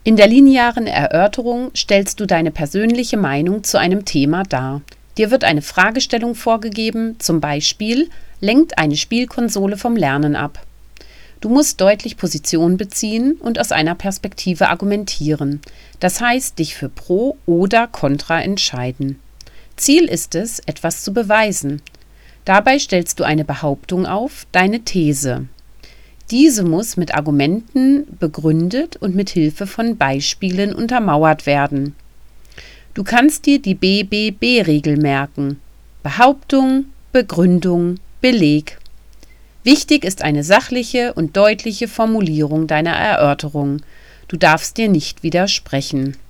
In der linearen Erörterung stellst du deine persönliche Meinung zu einem Thema dar. Dir wird eine Fragestellung vorgegeben, zum Beispiel: Lenkt eine Spielkonsole vom Lernen ab? Du musst deutlich Position beziehen und aus einer Perspektive argumentieren, das heißt, dich für Pro oder Contra entscheiden. Ziel ist es, etwas zu beweisen. Dabei stellst du eine Behauptung auf, deine These. Diese muss mit Argumenten begründet und mit Hilfe von Beispielen untermauert werden. Du kannst dir die BBB-Regel merken: Behauptung, Begründung, Beleg. Wichtig ist eine sachliche und deutliche Formulierung deiner Erörterung. Du darfst dir nicht widersprechen.